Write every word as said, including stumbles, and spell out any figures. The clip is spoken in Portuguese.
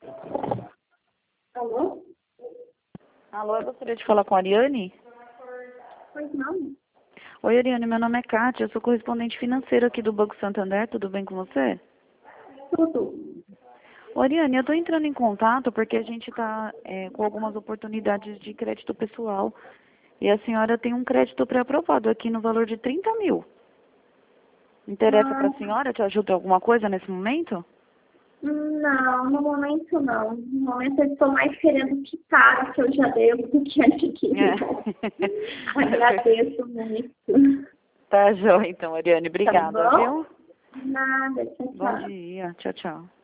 Alô? Alô, eu gostaria de falar com a Ariane. Pois não? Oi, Ariane, meu nome é Kátia, eu sou correspondente financeira aqui do Banco Santander, tudo bem com você? Tudo. Ô, Ariane, eu estou entrando em contato porque a gente está com algumas oportunidades de crédito pessoal e a senhora tem um crédito pré-aprovado aqui no valor de trinta mil. Interessa para a Ah, senhora? Te ajuda em alguma coisa nesse momento? não, no momento não. No momento eu estou mais querendo quitar o que eu já devo do que adquirir. É. Agradeço muito. Tá joia então, Ariane. Tá Obrigada, bom? viu? Nada, tchau, Bom tchau. dia. Tchau, tchau.